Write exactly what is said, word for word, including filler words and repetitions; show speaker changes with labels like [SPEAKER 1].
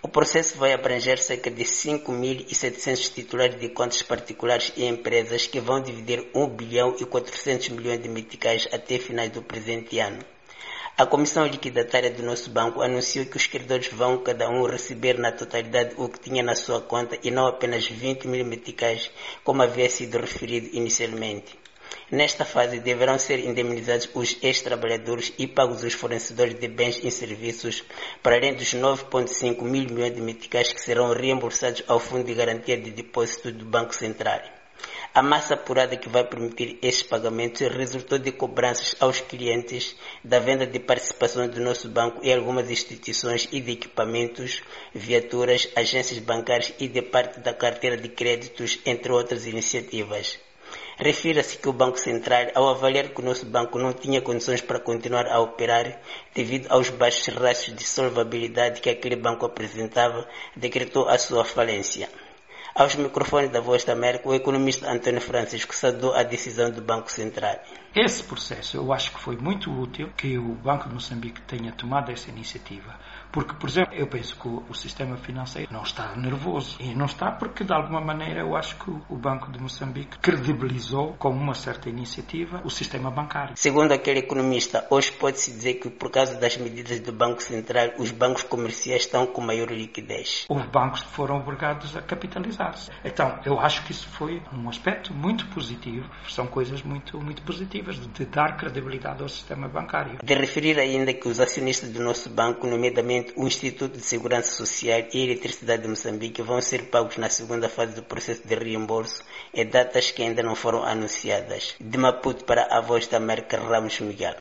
[SPEAKER 1] O processo vai abranger cerca de cinco mil e setecentos titulares de contas particulares e empresas que vão dividir um bilhão e quatrocentos milhões de meticais até finais do presente ano. A Comissão Liquidatária do nosso banco anunciou que os credores vão cada um receber na totalidade o que tinha na sua conta e não apenas vinte mil meticais, como havia sido referido inicialmente. Nesta fase, deverão ser indemnizados os ex-trabalhadores e pagos os fornecedores de bens e serviços, para além dos nove vírgula cinco mil milhões de meticais que serão reembolsados ao Fundo de Garantia de Depósito do Banco Central. A massa apurada que vai permitir estes pagamentos resultou de cobranças aos clientes da venda de participações do nosso banco e algumas instituições e de equipamentos, viaturas, agências bancárias e de parte da carteira de créditos, entre outras iniciativas. Refira-se que o Banco Central, ao avaliar que o nosso banco não tinha condições para continuar a operar devido aos baixos rastros de solvabilidade que aquele banco apresentava, decretou a sua falência. Aos microfones da Voz da América, o economista Antônio Francisco saudou a decisão do Banco Central.
[SPEAKER 2] Esse processo eu acho que foi muito útil que o Banco de Moçambique tenha tomado essa iniciativa. Porque, por exemplo, eu penso que o sistema financeiro não está nervoso. E não está porque, de alguma maneira, eu acho que o Banco de Moçambique credibilizou, com uma certa iniciativa, o sistema bancário.
[SPEAKER 1] Segundo aquele economista, hoje pode-se dizer que, por causa das medidas do Banco Central, os bancos comerciais estão com maior liquidez.
[SPEAKER 2] Houve bancos que foram obrigados a capitalizar-se. Então, eu acho que isso foi um aspecto muito positivo. São coisas muito, muito positivas de dar credibilidade ao sistema bancário.
[SPEAKER 1] De referir ainda que os acionistas do nosso banco, nomeadamente o Instituto de Segurança Social e Eletricidade de Moçambique, vão ser pagos na segunda fase do processo de reembolso em datas que ainda não foram anunciadas. De Maputo para a Voz da América, Ramos Miguel.